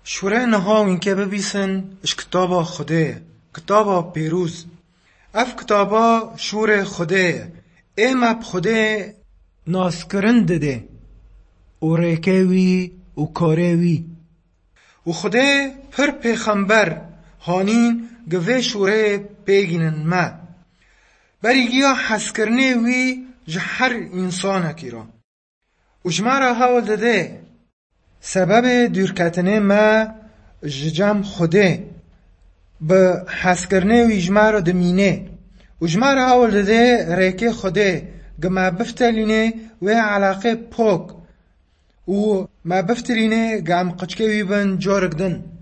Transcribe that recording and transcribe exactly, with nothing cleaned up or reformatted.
شوره نها این که ببیسن اش کتابا خوده کتابا پیروز اف کتابا شور خوده ایم اب خوده ناسکرن دده و ریکوی و کاروی و خوده پر پیغمبر هانین گوه شوره پیگینن ما بریگیا حسکرنه وی جهر انسان اکیرا و جمارا هاول دده سبب دورکتنه ما ججم خوده به حسکرنه وی جمارا دمینه و جمارا هاول دده ریکه خوده گما بفتلینه و علاقه پوک و ما بفترینه گام قچکوی بن جارگدن